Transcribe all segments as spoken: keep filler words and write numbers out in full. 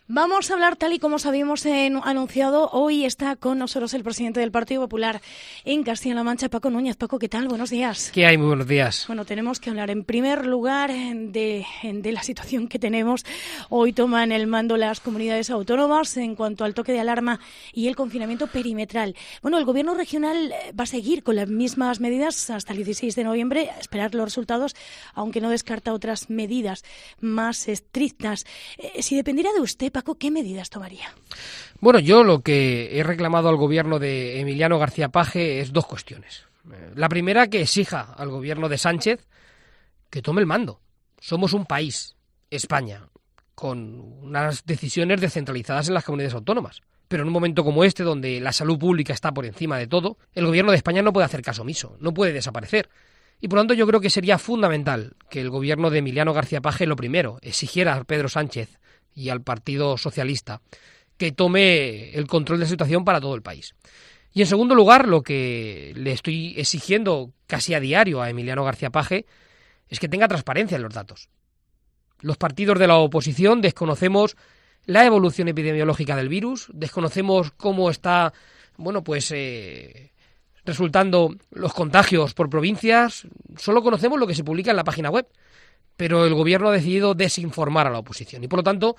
Vamos a hablar, tal y como os habíamos en, anunciado, hoy está con nosotros el presidente del Partido Popular en Castilla-La Mancha, Paco Núñez. Paco, ¿qué tal? Buenos días. ¿Qué hay? Muy buenos días. Bueno, tenemos que hablar en primer lugar de, de la situación que tenemos. Hoy toman el mando las comunidades autónomas en cuanto al toque de alarma y el confinamiento perimetral. Bueno, el Gobierno regional va a seguir con las mismas medidas hasta el dieciséis de noviembre, a esperar los resultados, aunque no descarta otras medidas más estrictas. Eh, si dependiera de usted, Paco, ¿qué medidas tomaría? Bueno, yo lo que he reclamado al gobierno de Emiliano García Paje es dos cuestiones. La primera, que exija al gobierno de Sánchez que tome el mando. Somos un país, España, con unas decisiones descentralizadas en las comunidades autónomas. Pero en un momento como este, donde la salud pública está por encima de todo, el gobierno de España no puede hacer caso omiso, no puede desaparecer. Y por lo tanto yo creo que sería fundamental que el gobierno de Emiliano García Paje, lo primero, exigiera a Pedro Sánchez y al Partido Socialista que tome el control de la situación para todo el país. Y en segundo lugar, lo que le estoy exigiendo casi a diario a Emiliano García Paje es que tenga transparencia en los datos. Los partidos de la oposición desconocemos la evolución epidemiológica del virus, desconocemos cómo está, bueno, pues eh, resultando los contagios por provincias, solo conocemos lo que se publica en la página web. Pero el gobierno ha decidido desinformar a la oposición y, por lo tanto,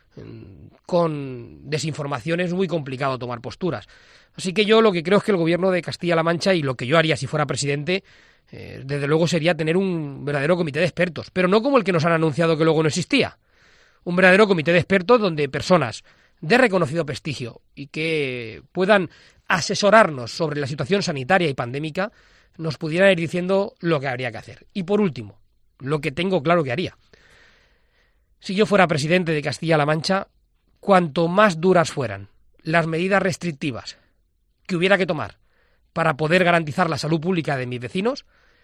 con desinformación es muy complicado tomar posturas. Así que yo lo que creo es que el gobierno de Castilla-La Mancha, y lo que yo haría si fuera presidente, eh, desde luego sería tener un verdadero comité de expertos, pero no como el que nos han anunciado que luego no existía. Un verdadero comité de expertos donde personas de reconocido prestigio y que puedan asesorarnos sobre la situación sanitaria y pandémica nos pudieran ir diciendo lo que habría que hacer. Y por último, lo que tengo claro que haría. Si yo fuera presidente de Castilla-La Mancha, cuanto más duras fueran las medidas restrictivas que hubiera que tomar para poder garantizar la salud pública de mis vecinos,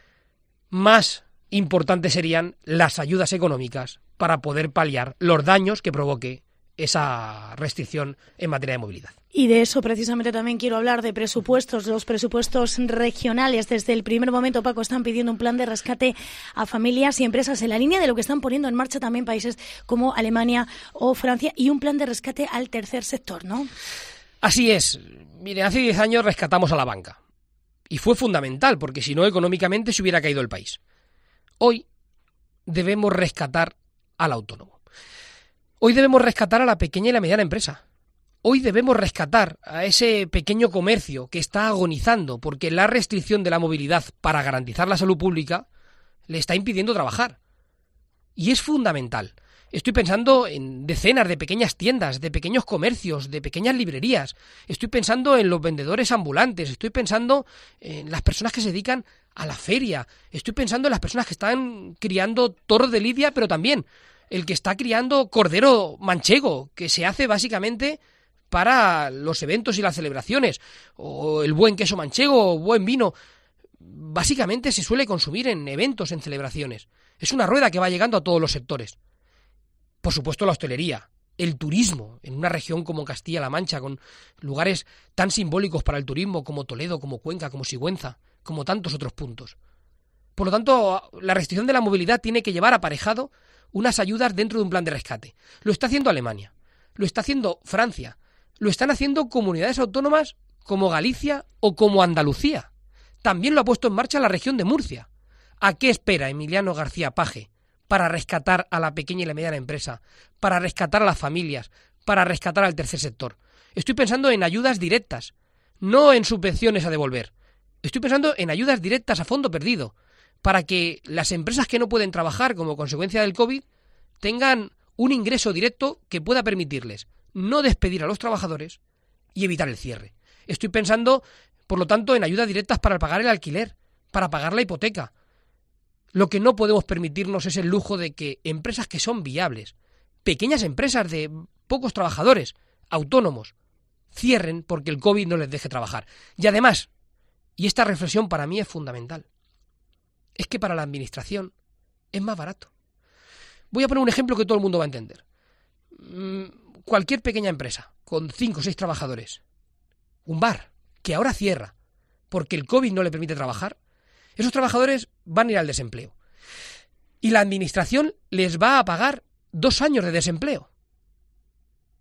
más importantes serían las ayudas económicas para poder paliar los daños que provoque esa restricción en materia de movilidad. Y de eso precisamente también quiero hablar, de presupuestos, los presupuestos regionales. Desde el primer momento, Paco, están pidiendo un plan de rescate a familias y empresas en la línea de lo que están poniendo en marcha también países como Alemania o Francia, y un plan de rescate al tercer sector, ¿no? Así es. Mire, hace diez años rescatamos a la banca y fue fundamental, porque si no, económicamente se hubiera caído el país. Hoy debemos rescatar al autónomo. Hoy debemos rescatar a la pequeña y la mediana empresa. Hoy debemos rescatar a ese pequeño comercio que está agonizando porque la restricción de la movilidad para garantizar la salud pública le está impidiendo trabajar. Y es fundamental. Estoy pensando en decenas de pequeñas tiendas, de pequeños comercios, de pequeñas librerías. Estoy pensando en los vendedores ambulantes. Estoy pensando en las personas que se dedican a la feria. Estoy pensando en las personas que están criando toros de lidia, pero también el que está criando cordero manchego, que se hace básicamente para los eventos y las celebraciones, o el buen queso manchego, o buen vino, básicamente se suele consumir en eventos, en celebraciones. Es una rueda que va llegando a todos los sectores. Por supuesto, la hostelería, el turismo, en una región como Castilla-La Mancha, con lugares tan simbólicos para el turismo como Toledo, como Cuenca, como Sigüenza, como tantos otros puntos. Por lo tanto, la restricción de la movilidad tiene que llevar aparejado unas ayudas dentro de un plan de rescate. Lo está haciendo Alemania, lo está haciendo Francia, lo están haciendo comunidades autónomas como Galicia o como Andalucía. También lo ha puesto en marcha la región de Murcia. ¿A qué espera Emiliano García Paje para rescatar a la pequeña y la mediana empresa, para rescatar a las familias, para rescatar al tercer sector? Estoy pensando en ayudas directas, no en subvenciones a devolver. Estoy pensando en ayudas directas a fondo perdido, para que las empresas que no pueden trabajar como consecuencia del COVID tengan un ingreso directo que pueda permitirles no despedir a los trabajadores y evitar el cierre. Estoy pensando, por lo tanto, en ayudas directas para pagar el alquiler, para pagar la hipoteca. Lo que no podemos permitirnos es el lujo de que empresas que son viables, pequeñas empresas de pocos trabajadores, autónomos, cierren porque el COVID no les deje trabajar. Y además, y esta reflexión para mí es fundamental, es que para la administración es más barato. Voy a poner un ejemplo que todo el mundo va a entender. Cualquier pequeña empresa con cinco o seis trabajadores, un bar que ahora cierra porque el COVID no le permite trabajar, esos trabajadores van a ir al desempleo. Y la administración les va a pagar dos años de desempleo.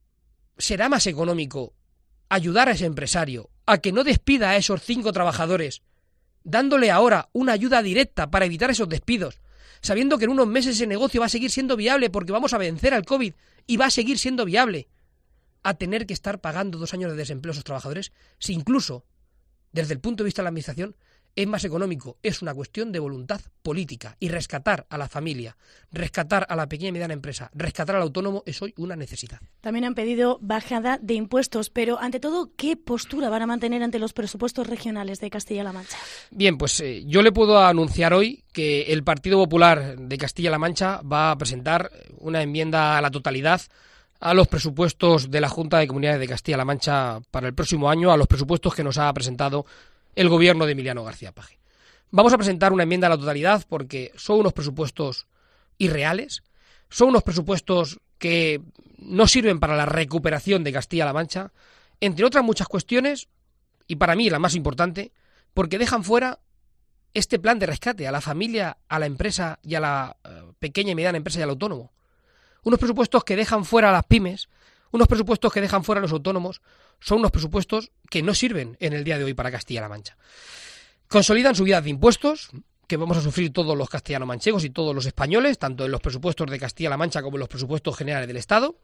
será más económico ayudar a ese empresario a que no despida a esos cinco trabajadores, dándole ahora una ayuda directa para evitar esos despidos, sabiendo que en unos meses ese negocio va a seguir siendo viable porque vamos a vencer al COVID y va a seguir siendo viable, a tener que estar pagando dos años de desempleo a esos trabajadores, si incluso, desde el punto de vista de la administración, es más económico? Es una cuestión de voluntad política, y rescatar a la familia, rescatar a la pequeña y mediana empresa, rescatar al autónomo es hoy una necesidad. También han pedido bajada de impuestos, pero ante todo, ¿qué postura van a mantener ante los presupuestos regionales de Castilla-La Mancha? Bien, pues eh, yo le puedo anunciar hoy que el Partido Popular de Castilla-La Mancha va a presentar una enmienda a la totalidad a los presupuestos de la Junta de Comunidades de Castilla-La Mancha para el próximo año, a los presupuestos que nos ha presentado el gobierno de Emiliano García Paje. Vamos a presentar una enmienda a la totalidad porque son unos presupuestos irreales, son unos presupuestos que no sirven para la recuperación de Castilla-La Mancha, entre otras muchas cuestiones, y para mí la más importante, porque dejan fuera este plan de rescate a la familia, a la empresa y a la uh, pequeña y mediana empresa y al autónomo. Unos presupuestos que dejan fuera a las pymes, unos presupuestos que dejan fuera a los autónomos, son unos presupuestos que no sirven en el día de hoy para Castilla-La Mancha. Consolidan subidas de impuestos, que vamos a sufrir todos los castellano-manchegos y todos los españoles, tanto en los presupuestos de Castilla-La Mancha como en los presupuestos generales del Estado,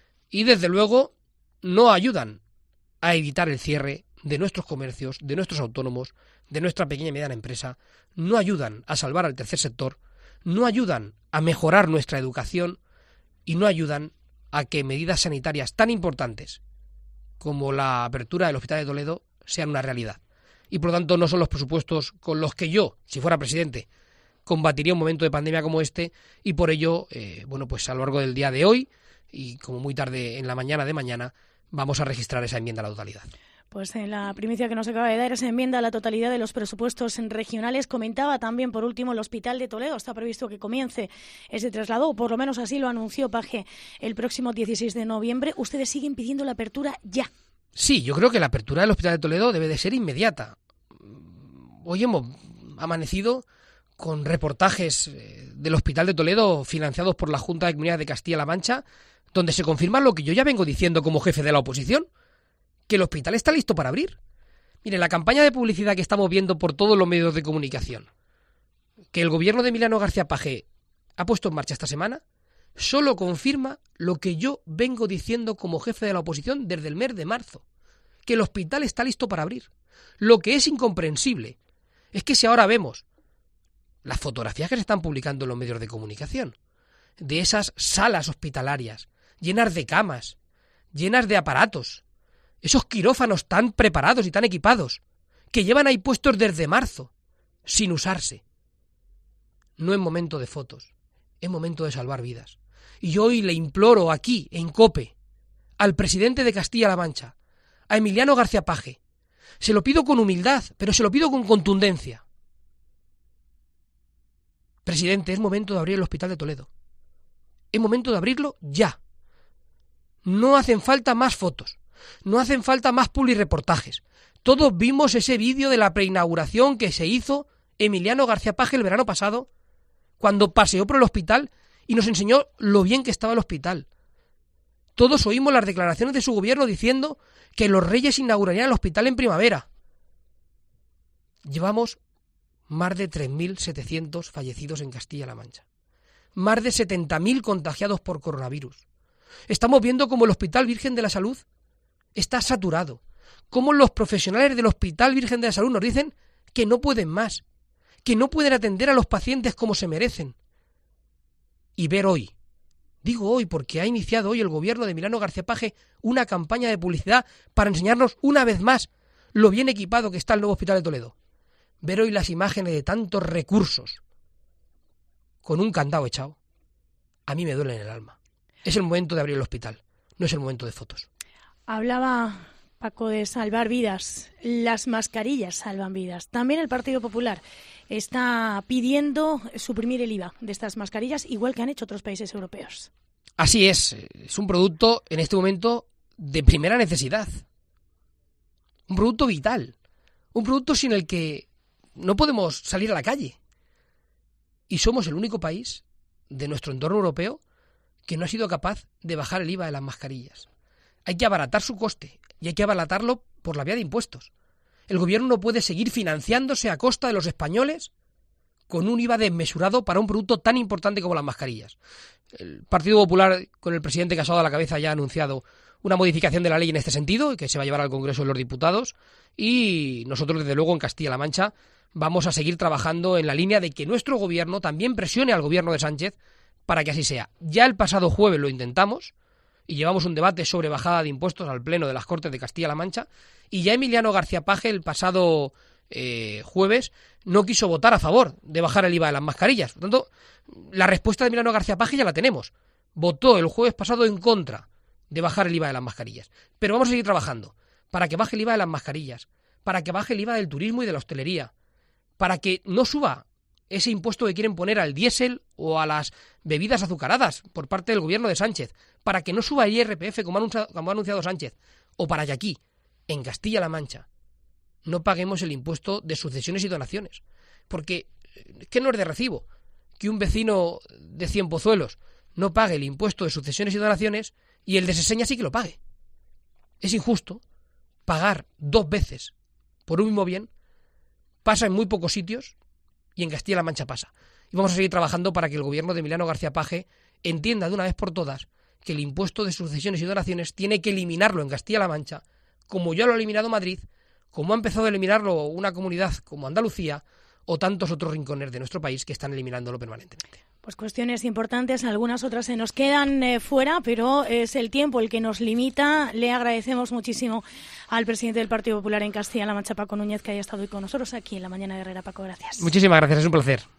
y desde luego no ayudan a evitar el cierre de nuestros comercios, de nuestros autónomos, de nuestra pequeña y mediana empresa, no ayudan a salvar al tercer sector, no ayudan a mejorar nuestra educación y no ayudan a que medidas sanitarias tan importantes como la apertura del Hospital de Toledo sean una realidad. Y por lo tanto no son los presupuestos con los que yo, si fuera presidente, combatiría un momento de pandemia como este, y por ello, eh, bueno, pues a lo largo del día de hoy y como muy tarde en la mañana de mañana, vamos a registrar esa enmienda a la totalidad. Pues en la primicia que nos acaba de dar esa enmienda a la totalidad de los presupuestos regionales, comentaba también por último el Hospital de Toledo. Está previsto que comience ese traslado, o por lo menos así lo anunció Paje el próximo dieciséis de noviembre. Ustedes siguen pidiendo la apertura ya. Sí, yo creo que la apertura del Hospital de Toledo debe de ser inmediata. Hoy hemos amanecido con reportajes del Hospital de Toledo financiados por la Junta de Comunidades de Castilla-La Mancha, donde se confirma lo que yo ya vengo diciendo como jefe de la oposición, que el hospital está listo para abrir. Mire, la campaña de publicidad que estamos viendo por todos los medios de comunicación, que el gobierno de Emiliano García Paje ha puesto en marcha esta semana, solo confirma lo que yo vengo diciendo como jefe de la oposición desde el mes de marzo, que el hospital está listo para abrir. Lo que es incomprensible es que si ahora vemos las fotografías que se están publicando en los medios de comunicación, de esas salas hospitalarias llenas de camas, llenas de aparatos, esos quirófanos tan preparados y tan equipados, que llevan ahí puestos desde marzo, sin usarse. No es momento de fotos, es momento de salvar vidas. Y yo hoy le imploro aquí, en COPE, al presidente de Castilla-La Mancha, a Emiliano García Paje, se lo pido con humildad, pero se lo pido con contundencia. Presidente, es momento de abrir el Hospital de Toledo. Es momento de abrirlo ya. No hacen falta más fotos. No hacen falta más publireportajes. Todos vimos ese vídeo de la preinauguración que se hizo Emiliano García Paje el verano pasado, cuando paseó por el hospital y nos enseñó lo bien que estaba el hospital. Todos oímos las declaraciones de su gobierno diciendo que los Reyes inaugurarían el hospital en primavera. Llevamos más de tres mil setecientos fallecidos en Castilla-La Mancha. Más de setenta mil contagiados por coronavirus. Estamos viendo cómo el Hospital Virgen de la Salud está saturado. Cómo los profesionales del Hospital Virgen de la Salud nos dicen que no pueden más, que no pueden atender a los pacientes como se merecen. Y ver hoy, digo hoy porque ha iniciado hoy el gobierno de Emiliano García Paje una campaña de publicidad para enseñarnos una vez más lo bien equipado que está el nuevo Hospital de Toledo. Ver hoy las imágenes de tantos recursos con un candado echado, a mí me duele en el alma. Es el momento de abrir el hospital, no es el momento de fotos. Hablaba Paco de salvar vidas. Las mascarillas salvan vidas. También el Partido Popular está pidiendo suprimir el I V A de estas mascarillas, igual que han hecho otros países europeos. Así es. Es un producto, en este momento, de primera necesidad. Un producto vital. Un producto sin el que no podemos salir a la calle. Y somos el único país de nuestro entorno europeo que no ha sido capaz de bajar el I V A de las mascarillas. hay que abaratar su coste y hay que abaratarlo por la vía de impuestos. El gobierno no puede seguir financiándose a costa de los españoles con un I V A desmesurado para un producto tan importante como las mascarillas. El Partido Popular, con el presidente Casado a la cabeza, ya ha anunciado una modificación de la ley en este sentido, que se va a llevar al Congreso de los Diputados, y nosotros, desde luego, en Castilla-La Mancha, vamos a seguir trabajando en la línea de que nuestro gobierno también presione al gobierno de Sánchez para que así sea. Ya el pasado jueves lo intentamos y llevamos un debate sobre bajada de impuestos al Pleno de las Cortes de Castilla-La Mancha, y ya Emiliano García Paje el pasado eh, jueves no quiso votar a favor de bajar el I V A de las mascarillas. Por tanto, la respuesta de Emiliano García Paje ya la tenemos. Votó el jueves pasado en contra de bajar el I V A de las mascarillas. Pero vamos a seguir trabajando para que baje el I V A de las mascarillas, para que baje el I V A del turismo y de la hostelería, para que no suba ese impuesto que quieren poner al diésel o a las bebidas azucaradas por parte del gobierno de Sánchez, para que no suba el I R P F como ha anunciado, como ha anunciado Sánchez, o para que aquí, en Castilla-La Mancha, no paguemos el impuesto de sucesiones y donaciones. Porque es que no es de recibo que un vecino de Cienpozuelos no pague el impuesto de sucesiones y donaciones y el de Seseña sí que lo pague. Es injusto pagar dos veces por un mismo bien. Pasa en muy pocos sitios y en Castilla-La Mancha pasa. Y vamos a seguir trabajando para que el gobierno de Emiliano García Paje entienda de una vez por todas que el impuesto de sucesiones y donaciones tiene que eliminarlo en Castilla-La Mancha, como ya lo ha eliminado Madrid, como ha empezado a eliminarlo una comunidad como Andalucía o tantos otros rincones de nuestro país que están eliminándolo permanentemente. Pues cuestiones importantes, algunas otras se nos quedan eh, fuera, pero es el tiempo el que nos limita. Le agradecemos muchísimo al presidente del Partido Popular en Castilla-La Mancha, Paco Núñez, que haya estado hoy con nosotros aquí en La Mañana de Herrera. Paco, gracias. Muchísimas gracias, es un placer.